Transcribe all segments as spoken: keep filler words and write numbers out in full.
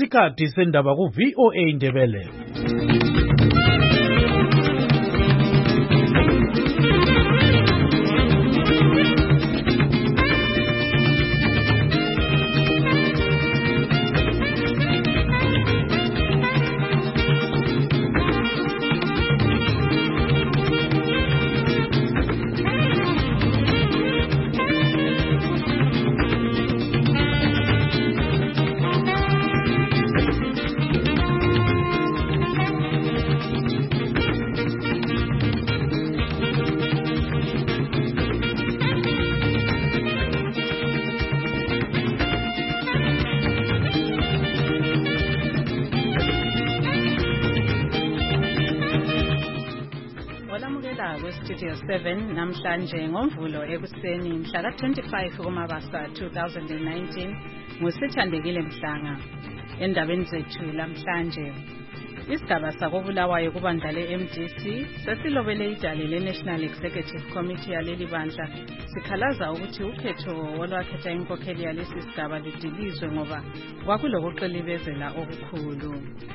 isikhathi sendaba ku V O A Indebele. Studio seven namhlanje ngomvulo ekuseni mhla ka twenty-five kuMabasa two thousand nineteen ngusithandekile Mhlanga. Endabeni zethu lamhlanje isigaba sakobulawayo kubandla le-M D C sesilobele idale le-National Executive Committee yaleli bandla sikhalaza ukuthi ukhetho wolwakhetha inkokheli yalesi sigaba ludilizwe ngoba kwakulokuqilibezela okukhulu.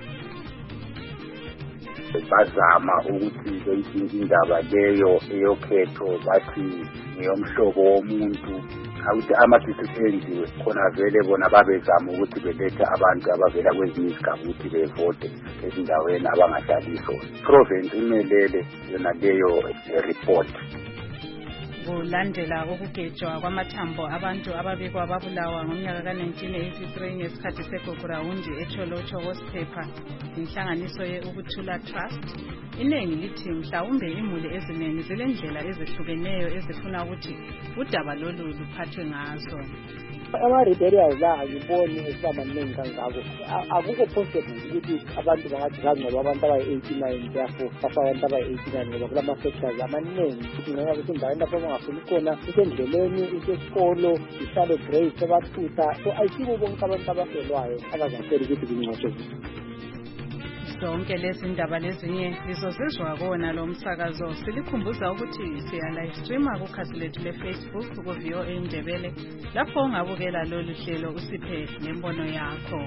Bazama ukuthi beyinkinga indaba leyo eyokhetho bathi ngiyomhlobo womuntu awuthi ama-decision enziwe khona vele bona babezama ukuthi belethe abantu abavela kwezinye izigaba ukuthi bevote ezindaweni abangahlaliso. Province imelele yona leyo report. Kulandela ukugejwa kwamathambo abantu ababikwa babulawa ngomnyaka ka nineteen eighty-three ngesikhathi segograwundi eCholocho Hospital inhlanganiso ye-Ukuthula Trust iningi lithi mhlawumbe imuli eziningi zilendlela ezihlukeneyo ezifuna ukuthi udaba lolu luphathwe ngazo. Ama-rebellions la angiboni esamaningi kangako. Akukho possible ukuthi abantu bangathi kangcoba abantu abayi-eighty-nine therefore bafaka abantu abayi-eighty-nine ngoba kulama-sectors amaningi ukuthi ngenxa yokuthi indaweni lapho bangafuni khona isendleleni isesikolo ihlale grace sebathutha so ayisibo bonke abantu abafelwayo abazafela ukuthi kungcotshwe. Zonke lezi ndaba lezinye lizozizwa kona lo msakazo silikhumbuza ukuthi siya live streama kukhasi lethu le-Facebook ku V O A Indebele lapho ungabukela lolu hlelo usiphe nembono yakho.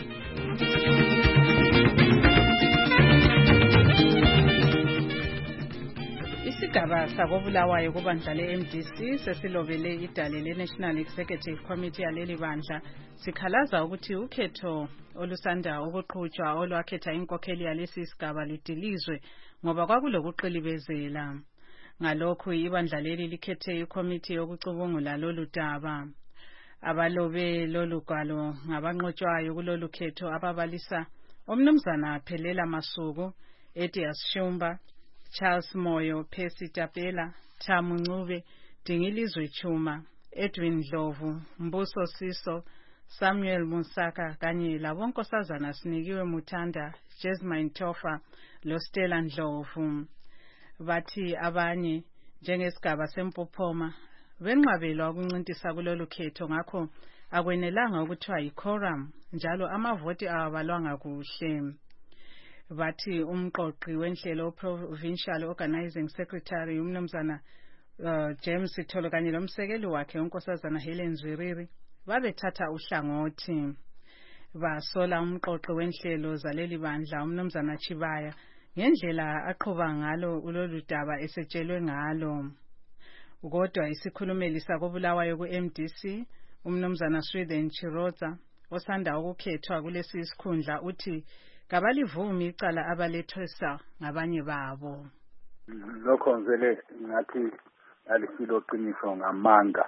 Isigaba sakobulawayo kubandla le-M D C sesilobele idale le-National Executive Committee yaleli bandla sikhalaza ukuthi ukhetho olusanda ukuqhutshwa olwakhetha inkokheli yalesi sigaba lidilizwe ngoba kwakulokuqilibezela. Ngalokhu ibandla leli likhethe ikomiti yokucubungula lolu daba. Abalobe lolu gwalo ngabanqotshwayo kulolu khetho ababalisa umnumzana Phelela Masuku, Etias Shumba, Charles Moyo, Percy Tapela, Thamu Ncube, Dingilizwe Chuma, Edwin Dlovu, Mbuso Siso, Samuel Musaka kanye labonkosazana Sinikiwe Muthanda, Jasmine Tofa, Lostela Ndlovu. Bathi abanye njengesigaba sempophoma benqabelwa ukuncintisa kulolu khetho ngakho akwenelanga ukuthiwa yi-quorum njalo amavoti awabalwanga kuhle. Bathi umqoqi wenhlelo Provincial Organizing Secretary umnumzana uh, James Sitholo kanye lomsekeli wakhe unkosazana Helen Zwiriri babethatha uhlangothi. Basola umqoqi wenhlelo zaleli bandla umnumzana Chibaya ngendlela aqhuba ngalo ulolu daba esetshelwe ngalo. Kodwa isikhulumeli sakobulawayo ku-M D C umnumzana Sweden Chiroza osanda ukukhethwa kulesi isikhundla uthi kabalivumi icala abalethesa ngabanye babo. Lokho vele ngathi alisilo qiniso ngamanga.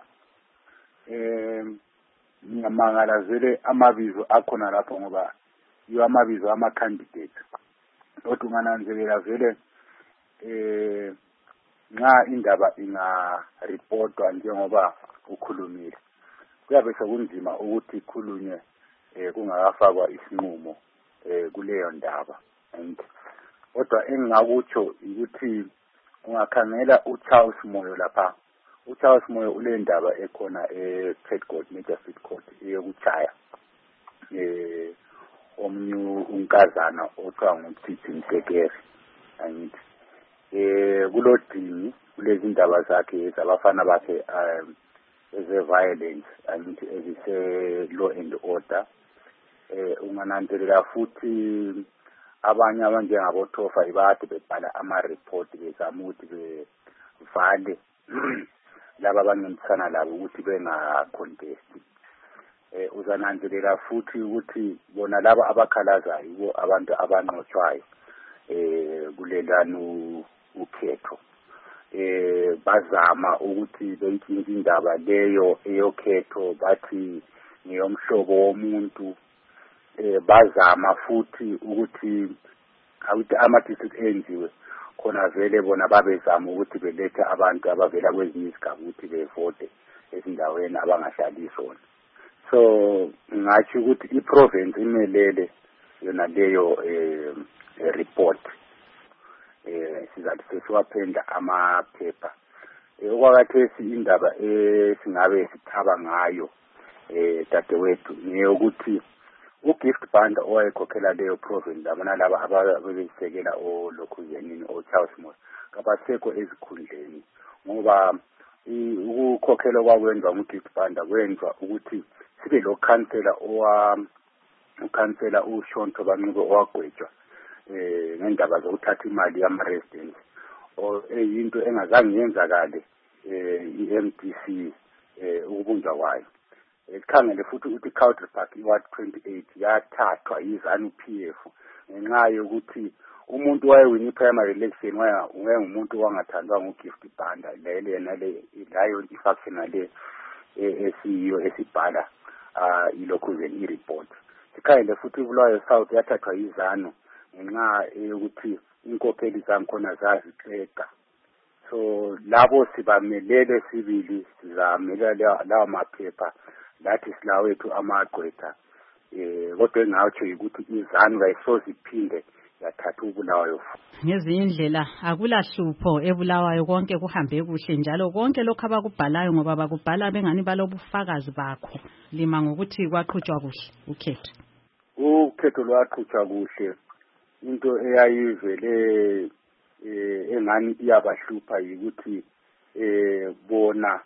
Eh ngiyamangala vele amabizo akhona lapho ngoba yiwo amabizo ama candidates. Kodwa ungananzelela vele eh nxa indaba inga reportwa njengoba ukhulumile kuyabe sekunzima ukuthi ikhulunywe eh kungakafakwa isinqumo eh kuleyo ndaba. And kodwa engingakutsho ukuthi ungakhangela uCharles Moyo lapha. uCharles Moyo ule ndaba ekhona eThekwini Court Magistrate Court eyokuchaya eh omnyu unkazana othiwa nguThithi Msekere. And eh kulodini kulezi ndaba zakhe zabafana bakhe um eze violence and ezise law and order eh ungananzelela futhi abanye abanjengabo Thofa ibade bebhala ama report bezama ukuthi bevale laba abancane labo ukuthi benga contest. Eh uzananzelela futhi ukuthi bona laba abakhalaza yibo abantu abanqotshwayo eh kulelanu ukhetho. Eh bazama ukuthi beyinkinga indaba leyo eyokhetho bathi ngiyomhlobo womuntu. Eh bazama futhi ukuthi awuthi ama district enziwe khona vele bona babezama ukuthi belethe abantu abavela kwezinye izigaba ukuthi bevote ezindaweni abangahlali zona. So ngathi ukuthi iprovince imelele yona leyo eh report eh sizathi sesiwaphenda amaphepha eh okwakhathesi indaba esingabe sithaba ngayo eh dadewethu neyokuthi uGift Banda owayekhokhela leyo province labana laba ababesekela o Lokhuzenini o Charles Moore kabasekho ezikhundleni ngoba ukukhokhela kwakwenza uGift Banda kwenza ukuthi sibe lo councillor owa ukhansela uShonto Banqube owagwetshwa eh ngendaba zokuthatha imali yama residents o eyinto engazange yenzakale eh i-M D C eh ukubunjwa kwayo. Esikhangele futhi ukuthi Country Park iward twenty-eight yathathwa yiZanu P F ngenxa yokuthi umuntu wayewini primary election waya ungumuntu wangathandwa nguGift Banda lele yena le layo ifaction le esiyo esibhala ah iLokhuzeni ireport. Sikhangele futhi uBulawayo South yathathwa yiZanu ngenxa yokuthi inkokheli zankhona zazixeka. So labo sibamelele sibili sizamelela lawa maphepha lathi silawethu amagqwetha eh kodwa engatsho ukuthi iZanu kayisoze iphinde yathatha uBulawayo. Ngezinye indlela akulahlupho eBulawayo konke kuhambe kuhle njalo konke lokho abakubhalayo ngoba bakubhala bengani balobufakazi bakho lima ngokuthi kwaqhutshwa kuhle ukhetho. Ukhetho lwaqhutshwa kuhle into eyayivele eh engani iyabahlupha ukuthi eh bona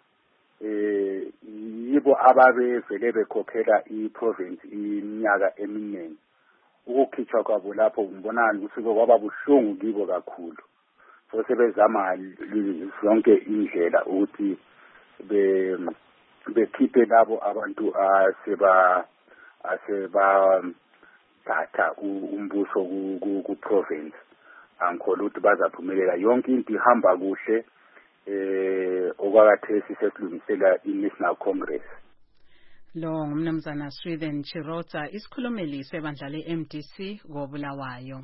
eh yibo ababevele bekhokhela iprovince iminyaka eminingi. Ukukhitshwa kwabo lapho ngibonana kusuke kwaba buhlungu kibo kakhulu. So sebezama zonke indlela ukuthi be bekhiphe labo abantu aseba aseba datha umbuso ku province. Angikholwa ukuthi bazaphumelela yonke into ihamba kuhle eh okwakhathesi sesilungisela iNational Congress. Lo ngumnumzana Sweden Chirota isikhulumeli sebandla le-M D C koBulawayo.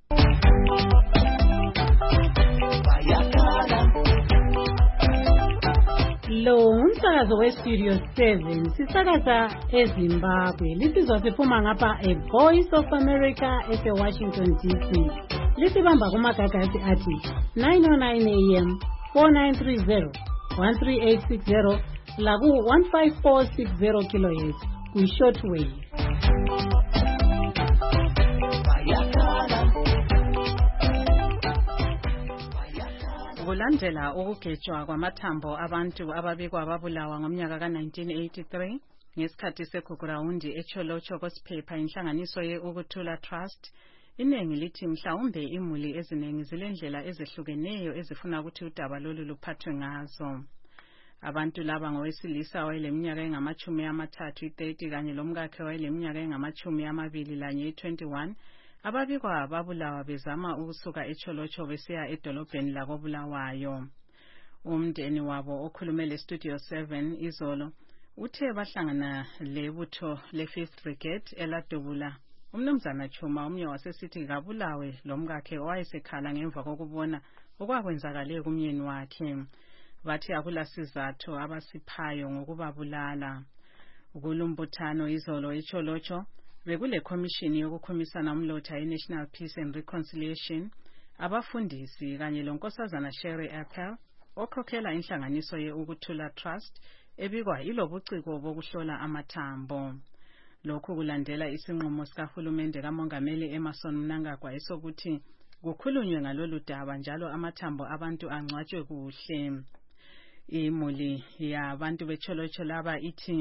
Lo umsakazo weStudio seven sisakaza eZimbabwe lisizwa siphuma ngapha eVoice of America eseWashington D C. Lisibamba kumagagasi athi nine oh nine A M, four nine three zero, one three eight six zero laku one five four six zero kilohertz ku-short wave. Kulandela ukugejwa kwamathambo abantu ababikwa babulawa ngomnyaka ka nineteen eighty-three ngesikhathi sekhukurawundi eCholocho kosiphepha inhlanganiso ye-Ukuthula Trust, iningi lithi mhlawumbe imuli eziningi zilendlela ezehlukeneyo ezifuna ukuthi udaba lolu luphathwe ngazo. Abantu laba ngowesilisa wayeleminyaka engamachumi amathathu i-thirty kanye lomkakhe wayeleminyaka engamachumi amabili lanye i-twenty-one ababikwa babulawa bezama ukusuka eCholocho besiya edolobheni lakoBulawayo. Umndeni wabo okhulume leStudio seven izolo uthe bahlangana lebutho le-fifth Brigade eladubula umnumzana Chuma umnye wasesithi kabulawe lomkakhe owayesekhala ngemva kokubona okwakwenzakale kumyeni wakhe. Bathi akulasizathu abasiphayo ngokubabulala. Ukulumbuthano izolo eCholocho bekule commission yokukhumisana umlotha iNational Peace and Reconciliation, abafundisi kanye lonkosazana Sherry Appel okhokhela inhlanganiso ye-Ukuthula Trust ebikwa ilobuciko bokuhlola amathambo. Lokhu kulandela isinqumo sikahulumende kamongameli Emmerson Mnangagwa esokuthi kukhulunywe ngalolu daba njalo amathambo abantu angcwatshwe kuhle. Imuli yabantu beCholocho laba ithi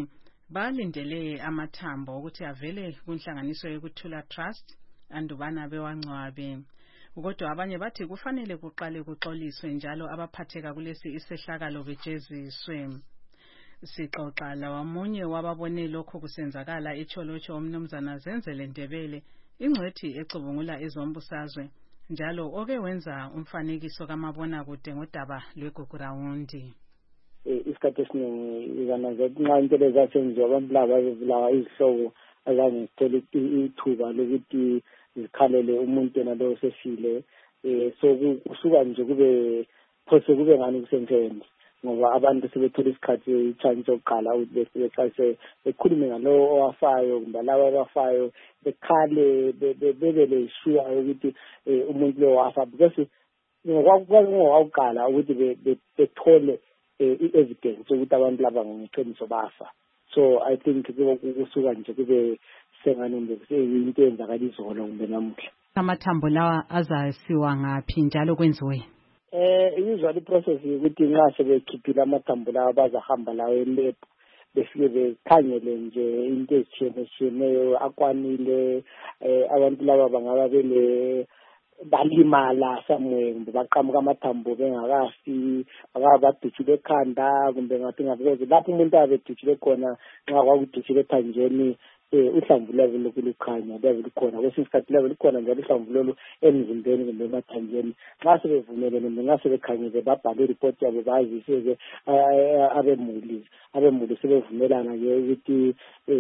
balindele amathambo ukuthi avele kunhlanganiso yokuthula trust andubana bewangcwabe. Kodwa abanye bathi kufanele kuqale kuxoliswe njalo abaphatheka kulesi isehlakalo bejeziswe. Sixoxa lawamunye wababone lokho kusenzakala eCholotsho umnumzana Zenzele Ndebele, ingcwethi ecubungula ezombusazwe njalo oke wenza umfanekiso kamabona kude ngodaba lweGugurawundi. Isikhathi esiningi ikananzela nxa into lezasenziwa abantu laba bebulawa izihlobo azange zithole ithuba lokuthi zikhalele umuntu yena lo sefile. So kusuka nje kube phose kube ngani kusentshenzi ngoba abantu sebethola isikhathi chance yokuqala ukuthi beqase bekhulume ngalo owafayo kumbe laba abafayo bekhale bebele sure ukuthi umuntu lo wafa because ngokwaqala ukuthi bethole i-evidence ukuthi abantu laba ngeqiniso bafa. So I think kusuka nje kube sengani nje into eyenzakala izolo kumbe namuhla. Amathambo lawa azasiwa ngaphi njalo kwenziwe? Eh usually process ukuthi nxa sebekhiphile amathambo lawa bazahamba lawo elab befike bekhangele nje into ezitshiyeneyo akwanile abantu laba bangaba bele balimala somewhere kumbe baqhamuka amathambo bengakafi akaba badutshile ekhanda kumbe ngathi ngabe lapho umuntu abedutshile khona nxa kwakudutshile ethanjeni uhlamvu labo lokukhanya labo likhona kwesinye isikhathi labo likhona njalo uhlamvu lolo emzimbeni kumbe emathanjeni. Nxa sebevumele kumbe nxa sebekhangile babhale ireport yabo bazise abemuli abemuli sebevumelana ke ukuthi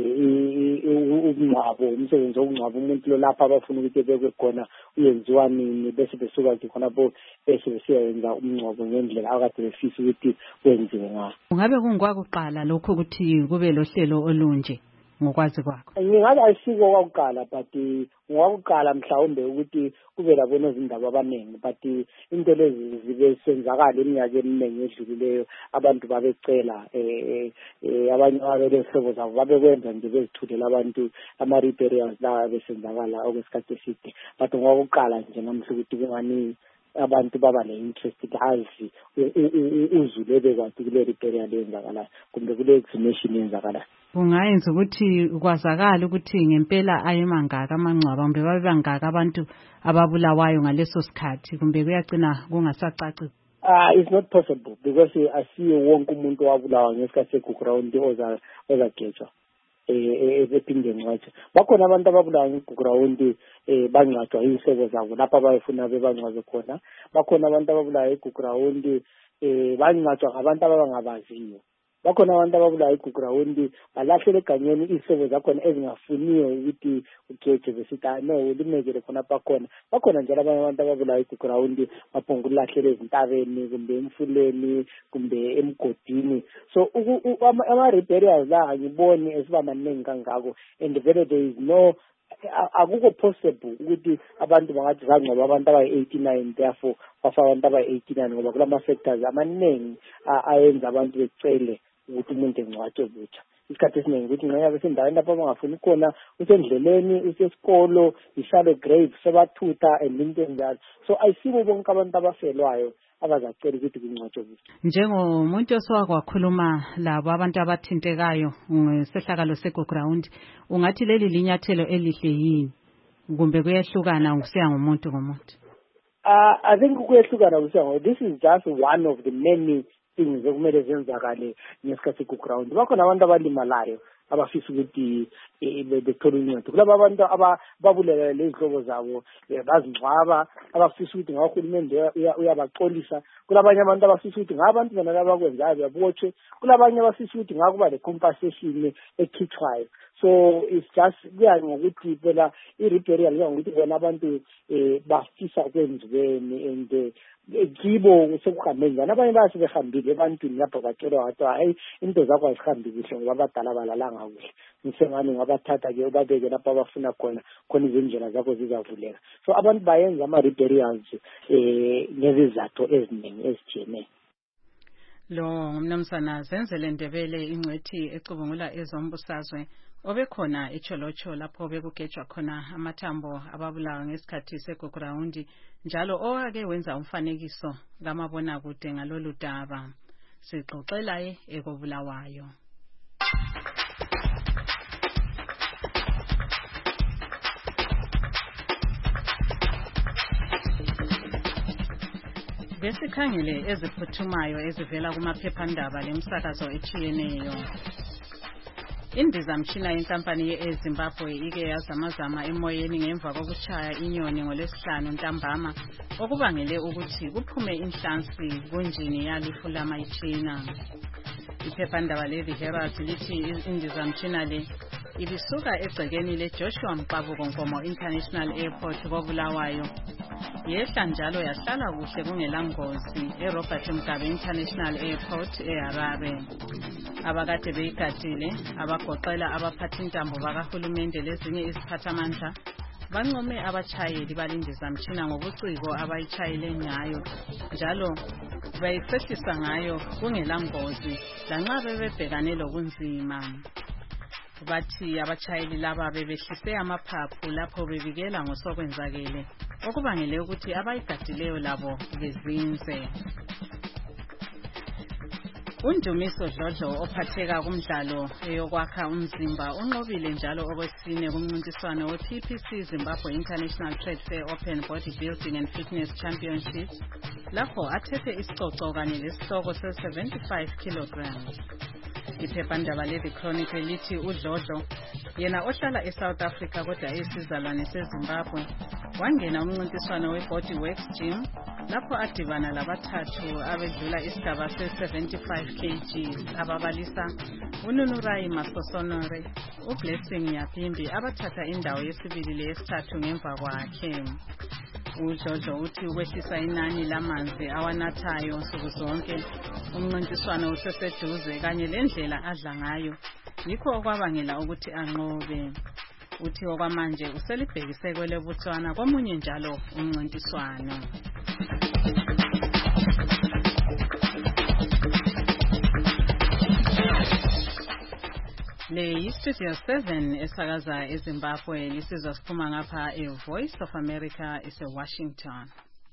umngcwabo umsebenzi wokungcwaba umuntu lo lapha abafuna ukuthi bebe khona uyenziwa nini bese besuka ke khona bo bese besiyenza umngcwabo ngendlela akade befisa ukuthi wenziwe ngayo. Ungabe kungwakuqala lokho ukuthi kube lohlelo olunje ngokwazi kwakho? Ngingathi ayisiko kwakuqala but ngwakuqala mhlawumbe ukuthi kube labona izindaba abaningi but into lezi zibe senzakala eminyakeni eminingi edlulileyo abantu babecela eh abanye abelehlobo zabo babekwenza nje bezithulela abantu ama-repairs la besenzakala okwesikhathi eside but ngwakuqala nje namhla ukuthi kungani abantu baba le-interest azi uzulu ebekwazi kule repair leyenzakalayo kumbe kule exhumation yenzakalayo. Kungayenza ukuthi kwazakala ukuthi ngempela ayemangaka amangcwaba kumbe babe bangaka abantu ababulawayo ngaleso sikhathi kumbe kuyagcina kungasacaci? Ah, it's not possible because asiye wonke umuntu wabulawa ngesikhathi segugurawundi oza ozagejwa eh ephindeni ngathi bakhona abantu ababulawa ngegugurawundi eh bangcwatshwa izihlobo zabo lapha bayefuna bebangcwaze khona. Bakhona abantu ababulawa ngegugurawundi eh bangcwatshwa ngabantu ababangabaziyo. Bakhona abantu ababulawa igugurawundi balahlele eganyeni izihlobo zakhona ezingafuniyo ukuthi ugeje besithi no ulimekele khona bakhona. Bakhona njalo abanye abantu ababulawa igugurawundi baphonga ulahlele ezintabeni kumbe emfuleni kumbe emgodini. So ama-repairs la angiboni esiba maningi kangako and vele there is no akukho possible ukuthi abantu bangathi zangcwaba abantu abayi-eighty-nine therefore bafa abantu abayi-eighty-nine ngoba kulama-factors amaningi ayenza abantu becele ukuthi umuntu engcwatshwe butsha. Isikhathi esiningi ukuthi nxa besendaweni lapho abangafuni khona usendleleni usesikolo ishalo grave sebathutha and into enjalo. So ayisibo bonke abantu abafelwayo abazacela ukuthi kungcwatshwe butsha. Njengomuntu osowakwakhuluma labo abantu abathintekayo ngesehlakalo segugurawundi ungathi leli linyathelo elihle yini kumbe kuyehlukana ukusiya ngomuntu ngomuntu? Uh, I think kuyehlukana kusiya. This is just one of the many things ekumele zenzakale ngesikhathi segugurawundi. Bakhona abantu abalimalayo abafisa ukuthi bethola uncedo. Kulabo abantu ababulela lezihlobo zabo bazingcwaba abafisa ukuthi ngahulumende uyabaxolisa. Kulabanye abantu abafisa ukuthi ngabantu bona labakwenzayo bayabotshwe. Kulabanye abafisa ukuthi ngakuba le compensation ekhithwayo. So it's just kuya ngokuthi phela i-repairal kuya ngokuthi bona abantu bafisa kwenziweni and kibo sekuhambe njani. Abanye basebehambile ebantwini lapho bacelwa wathi hayi into zakho azihambi kuhle ngoba abadala balalanga kuhle. Ngisengani ngabathatha ke babeke lapho abafuna khona khona izindlela zakho zizavuleka. So abantu bayenza ama-repairs eh ngezizathu eziningi ezitshiyeneyo. Lo ngumnumzana Zenzele Ndebele ingcwethi ecubungula ezombusazwe obekhona eCholotsho lapho bekugejwa khona amathambo ababulawa ngesikhathi segugurawundi njalo owake wenza umfanekiso kamabona kude ngalolu daba. Sixoxela ekobulawayo. Besikhangele eziphuthumayo ezivela kumaphephandaba lemsakazo etshiyeneyo. Indizamtshina yenkampani ye-Zimbabwe ike yazamazama emoyeni ngemva kokuchaya inyoni ngolwesihlanu ntambama okubangele ukuthi kuphume inhlansi kunjini yalifu lamayitshina. Iphephandaba le-The Herald lithi indizamtshina le ibisuka egcekeni le-Joshua Mqabuko Nkomo International Airport koBulawayo. Yehla njalo yahlala kuhle kungelangozi eRobert Mugabe International Airport eHarare. Abakade beyigadile abagoqela abaphathintambo bakahulumende lezinye iziphathamandla bancome abatshayeli balindizamtshina ngobuciko abayichayele ngayo njalo bayisehlisa ngayo kungelangozi lanxa bebebhekane lobunzima. Bathi abatshayeli laba bebehlise amaphaphu lapho bebikela ngosokwenzakele okubangele ukuthi abayigadileyo labo bezinze. UNdumiso Dlodlo ophatheka kumdlalo eyokwakha umzimba unqobile njalo okwesine kumncintiswano we-P P C Zimbabwe International Trade Fair Open Bodybuilding and Fitness Championship lapho athethe isicoco kanye lesihloko se-seventy-five kilograms. Iphephandaba le-The Chronicle lithi uDlodlo yena ohlala eSouth Africa kodwa esizalwane seZimbabwe wangena umncintiswano we-Bodyworks Gym lapho adibana labathathu abedlula isigaba se-seventy-five kilograms ababalisa uNunurai Masosonore, uBlessing Nyapimbi abathatha indawo yesibili leyesithathu ngemva kwakhe. uDlodlo uthi ukwehlisa inani lamanzi awanathayo nsuku zonke umncintiswano useseduze kanye lendlela adla ngayo yikho okwabangela ukuthi anqobe. Uthi okwamanje uselibhekise kweleBotswana komunye njalo umncintiswano. Le yi-Studio seven esakaza eZimbabwe lisizwa siphuma ngapha e-Voice of America ese-Washington.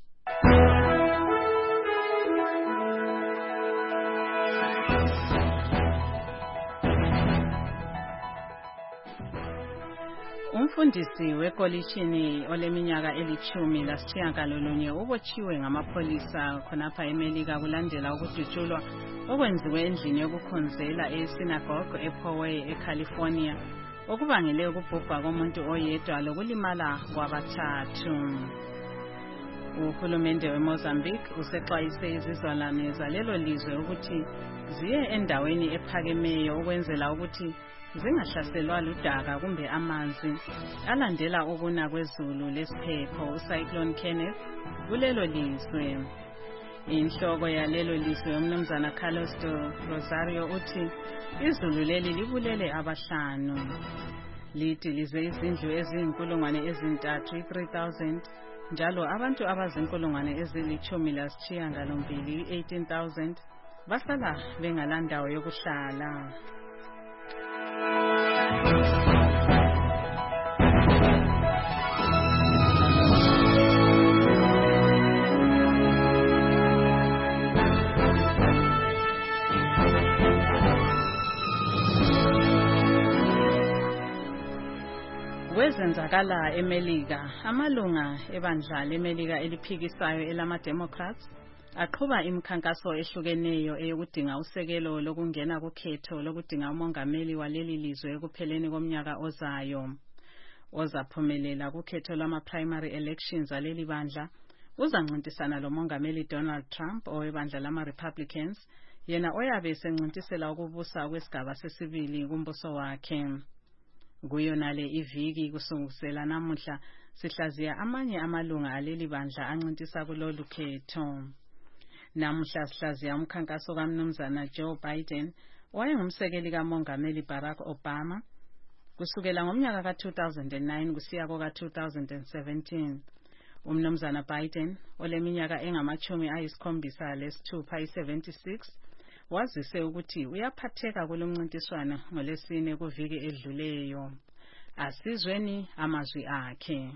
Umfundisi wekolishini oleminyaka elithumi lasitshiyagalolunye ubotshiwe ngamapolisa khonapha eMelika kulandela ukudutshulwa okwenziwe endlini yokukhonzela e-synagogue ePoway eCalifornia okubangele ukubhubha komuntu oyedwa lokulimala kwabathathu. Uhulumende weMozambique usexwayise izizalwane zalelo lizwe ukuthi ziye endaweni ephakemeyo ukwenzela ukuthi zingahlaselwa ludaka kumbe amanzi alandela ukuna kwezulu lesiphepho uCyclone Kenneth kulelo lizwe. Inhloko yalelo lizwe umnumzana Carlos de Rosario uthi izulu leli libulele abahlanu. Lithi lize izindlu eziyinkulungwane ezintathu i-three thousand njalo abantu abazinkulungwane ezilithumi lasitshiyagalombili eighteen thousand basala bengalandawo yokuhlala. Kwezenzakala eMelika, amalunga ebandla leMelika eliphikisayo elama-Democrats aqhuba imikhankaso ehlukeneyo eyokudinga usekelo lokungena kukhetho lokudinga umongameli waleli lizwe ekupheleni komnyaka ozayo. Ozaphumelela kukhetho lwama-primary elections aleli bandla uzancintisana lomongameli Donald Trump owebandla lama-Republicans yena oyabe esencintisela ukubusa kwesigaba sesibili kumbuso wakhe. Kuyonale iviki kusungusela namuhla sihlaziya amanye amalunga aleli bandla ancintisa kulolu khetho. Namuhla sihlaziya umkhankaso kaMnumzana Joe Biden owayengumsekeli kamongameli Barack Obama kusukela ngomnyaka ka two thousand nine kusiya ko ka two thousand seventeen. Umnumzana Biden oleminyaka engamachumi ayisikhombisa lesithupha i-seventy-six wazise ukuthi uyaphatheka kulomncintiswano ngolesine kuviki edluleyo. Asizweni amazwi akhe.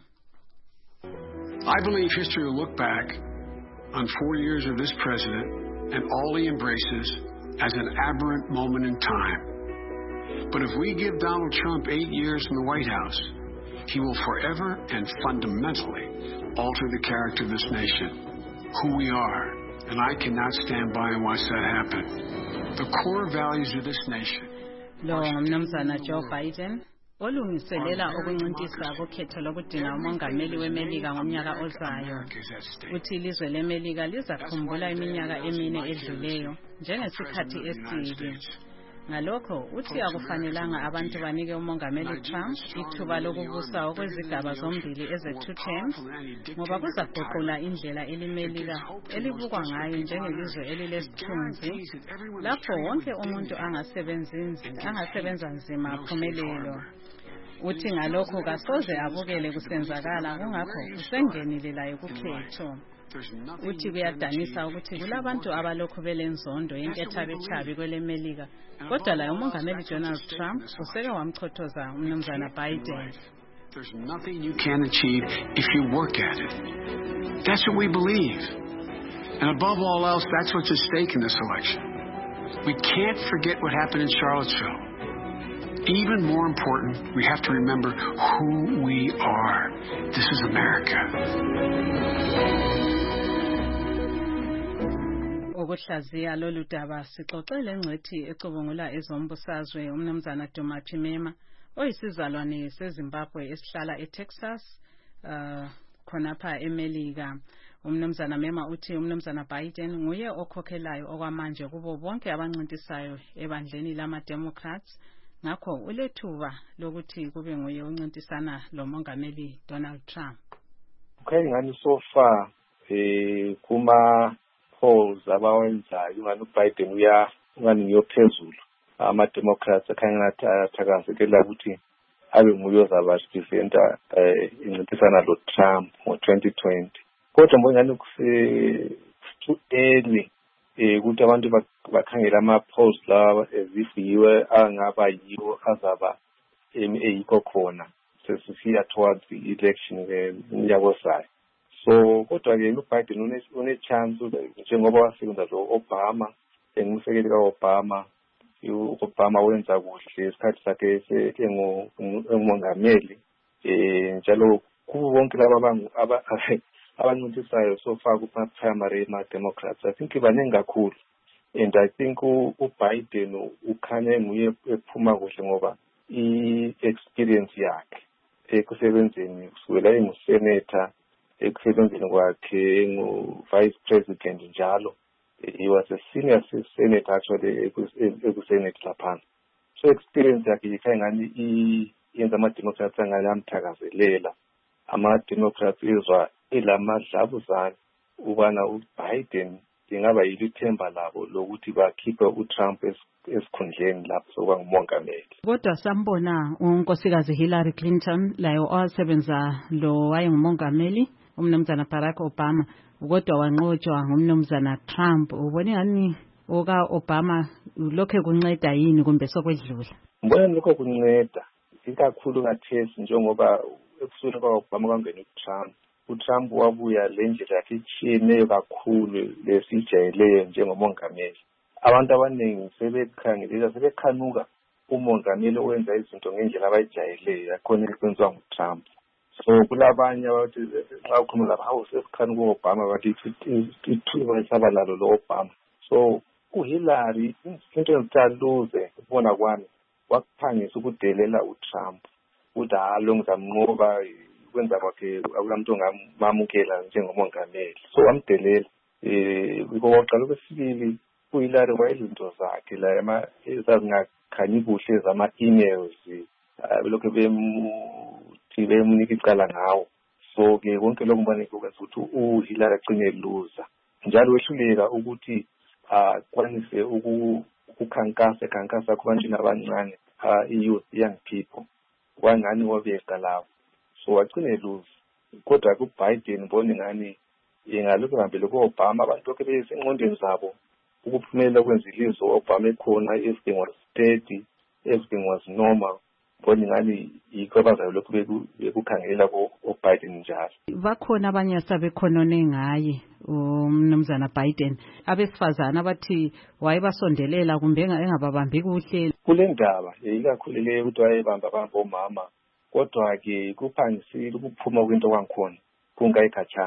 I believe history will look back on four years of this president and all he embraces as an aberrant moment in time. But if we give Donald Trump eight years in the White House, he will forever and fundamentally alter the character of this nation, who we are, and I cannot stand by and watch that happen. The core values of this nation. Lo ngumnumzana Joe Biden olungiselela ukuncintisa kokhetho lokudinga umongameli weMelika ngomnyaka ozayo. Uthi ilizwe leMelika lizakhumbula iminyaka emine edluleyo njengesikhathi esibi. Ngalokho uthi akufanelanga abantu banike umongameli Trump ithuba lokubusa okwezigaba zombili eze-two terms ngoba kuzaguqula indlela eliMelika elibukwa ngayo njengelizwe elilesithunzi lapho wonke umuntu angasebenza nzima aphumelelo. Uthi ngalokho kasoze abukele kusenzakala kungakho usengenile layo kukhetho. Uthi kuyadanisa ukuthi kulabantu abalokhu belenzondo yenkethabetshabi kweleMelika kodwa la umongameli Donald Trump useke wamchothoza umnumzana Biden. There's nothing you can achieve if you work at it. That's what we believe. And above all else, that's what's at stake in this election. We can't forget what happened in Charlottesville. Even more important, we have to remember who we are. This is America. Ukuhlaziya lolu daba sixoxele ngcethi ecubungula ezombusazwe umnumzana Dumathi Mema oyisizalwane seZimbabwe esihlala eTexas uh, khonapha eMelika. Umnumzana Mema uthi umnumzana Biden nguye okhokhelayo okwamanje kubo bonke abancintisayo ebandleni lama-Democrats ngakho ulethuba lokuthi kube nguye oncintisana lo mongameli Donald Trump. Okay, ngani so far eh kuma polls abawenzayo ngani uBiden uya ngani ngiyophezulu ama-Democrats akhanya ngathi ayathakazelela ukuthi abe nguye ozaba defender eh incintisana lo Trump ngo-twenty twenty. Kodwa ngani kuse too early eh ukuthi abantu bakhangela ama-polls lawa ezifiwe angaba yiwo azaba eyikho khona sesisiya towards the election ngiyabo sayo. So kodwa ke uBiden une une chance njengoba wasebenza lo Obama engumsekeli kaObama uObama wenza kuhle isikhathi sakhe engumongameli eh njalo kubo bonke laba abancintisayo so far kuma primary ma Democrats I think baningi kakhulu and I think uBiden ukhane nguye ephuma kuhle ngoba I experience yakhe ekusebenzeni kusukela engusenator ekusebenzeni kwakhe engu-vice president njalo. He was a senior senator actually ekusenate laphana. So experience yakhe ikhaya ngani yenza ama-Democrats angani amthakazelela. Ama-Democrats izwa elamadlabuzane ukubana uBiden ingaba yilithemba labo lokuthi bakhiphe uTrump esikhundleni lapho sokuba ngumongameli. Kodwa sambona unkosikazi Hillary Clinton layo owasebenza lo wayengumongameli umnumzana Barack Obama kodwa wanqotshwa ngumnumzana Trump. Ubone ngani oka Obama lokho kunceda yini kumbe sokwedlula? Mbona lokho kunceda ikakhulu kathesi njengoba ekusukeni kwa-Obama kwangena uTrump. uTrump wabuya le ndlela yakhe itshiyeneyo kakhulu lesijayeleyo njengomongameli. Abantu abaningi sebekhangelela sebekhanuka umongameli owenza izinto ngendlela abayijayeleyo yakhona ekwenziwa nguTrump. So kulabanye abathi xa ukhuluma lapha hawu sesikhanuka uObama bathi ithuba esabalalo lo-Obama. So uHillary into engithaluze ukubona kwami wakuphangisa ukudelela uTrump ukuthi halo ngizamnqoba kwenza kwakhe akulamuntu ongamamukela njengomongameli. So wamdelela eh ngokuqala kwesibili uHillary wayezinto zakhe la ema ezazingakhanyi kuhle zama-emails lokho bemuthi bemnika icala ngawo. So ke konke lokho mbane ukwenza ukuthi uHillary agcine loser njalo wehluleka ukuthi akwanise ukukhankasa ekhankasa kubantwini abancane i-youth young people wangani wabeka lawo. So wagcine lose kodwa kuBiden mbone ngani yengalokho hambele ku-Obama abantu lokho beyisenqondweni zabo ukuphumelela kwenza ilizwe Obama ekhona everything was steady everything was normal mbone ngani yikho abazayo lokho bekukhangela ku-Biden njalo. Bakhona abanye asabekhonone ngaye umnumzana Biden abesifazana abathi wayebasondelela kumbe engababambi kuhle kule ndaba ikakhulu le ukuthi wayebamba bamba omama kodwa ke kuphangisile ukuphuma kwento kwangikhona kungayikhatshana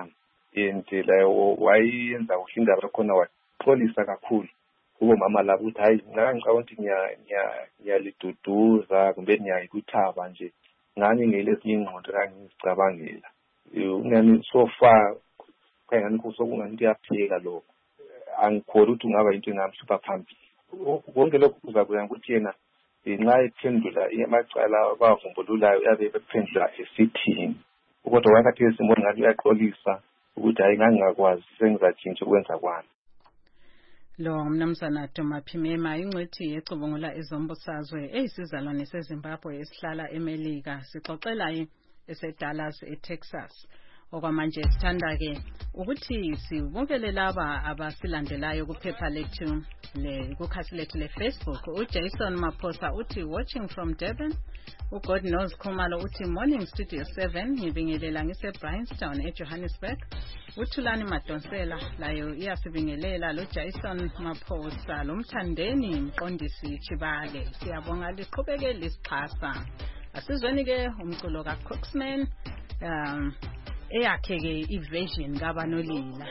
and la wayenza kuhle indaba khona waxolisa kakhulu kubo mama labo ukuthi hayi ngicabanga ukuthi ngiya ngiyaliduduza kumbe ngiyayikuthaba nje ngani ngelezinye ingqondo kangizicabangela ungani so far kayani kusokungani kuyaphika lokho angikholwa ukuthi ungaba into engamhlupha phambili konke lokho kuzakuya ukuthi yena nxa ephendula amacala abavumbululayo yabe bephendula esithini kodwa wakathi esimoni ngathi uyaxolisa ukuthi hayi ngangakwazi sengizatshintsha ukwenza kwami. Lo mnumzana Duma Phimema ingcwethi ecubungula izombusazwe eyisizalwane seZimbabwe esihlala eMelika sixoxela eseDallas eTexas. Okwamanje sithanda ke ukuthi sibukele laba abasilandelayo kuphepha lethu le kukhasi lethu leFacebook. uJason Maphosa uthi watching from Durban. uGod knows Khumalo uthi morning studio seven ngibingelela ngise Bryanston eJohannesburg. uThulani Madonsela layo iyasibingelela lo Jason Maphosa lomthandeni mqondisi Chibale siyabonga liqhubeke lisixhasa. Asizweni ke umculo kaCooksman um eyakhe ke iversion kaBanolila.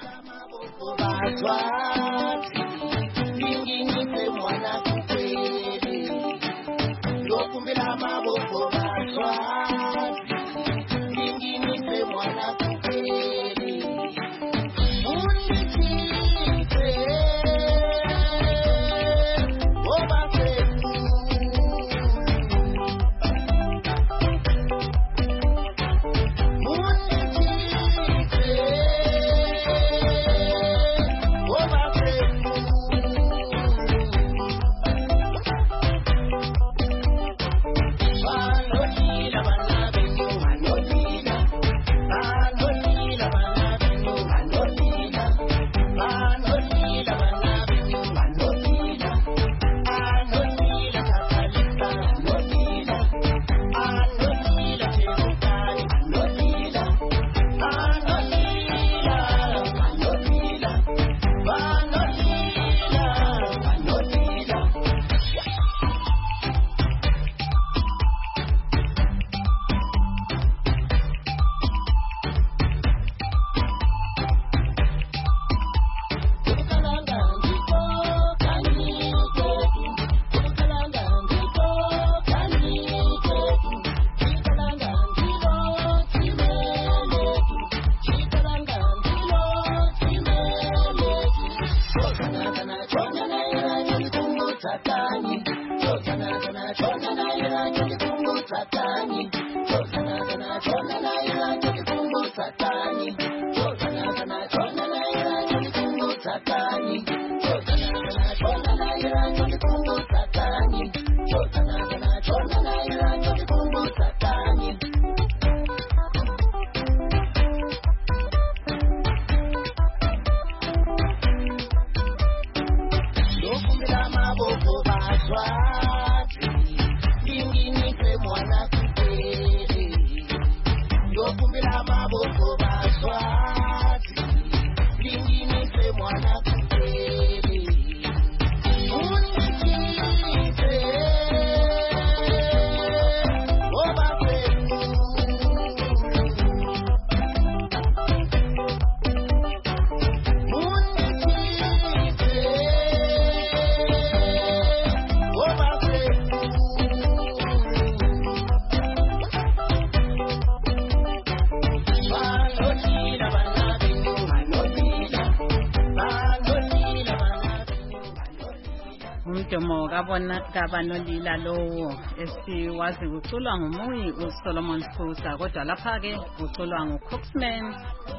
Umdomo kabona kaBanolila lowo esiwazi uculwa ngumuyi uSolomon Phusa kodwa lapha ke uculwa nguCooksman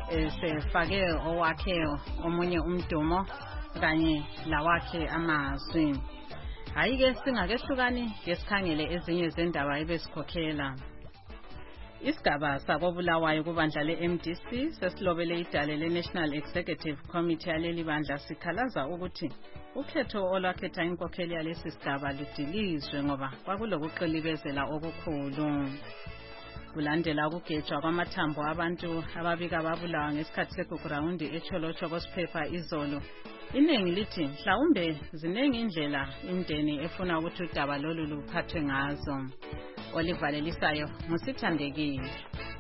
esefake owakhe omunye umdomo kanye lawakhe amazwi. Hayi ke singakehlukani ngesikhangele ezinye zendaba ebesikhokhela. Isigaba sakobulawayo kubandla le-M D C sesilobele idale le-National Executive Committee yaleli bandla sikhalaza ukuthi ukhetho olwakhetha inkokheli yalesi sigaba lidilizwe ngoba kwakulokuqilibezela okukhulu. Kulandela ukugejwa kwamathambo abantu ababika babulawa ngesikhathi segugurawundi eCholocho kosiphepha izolo. Iningi lithi mhlawumbe zinengi indlela imndeni efuna ukuthi udaba lolu luphathwe ngazo. Olivalelisayo musithandekile.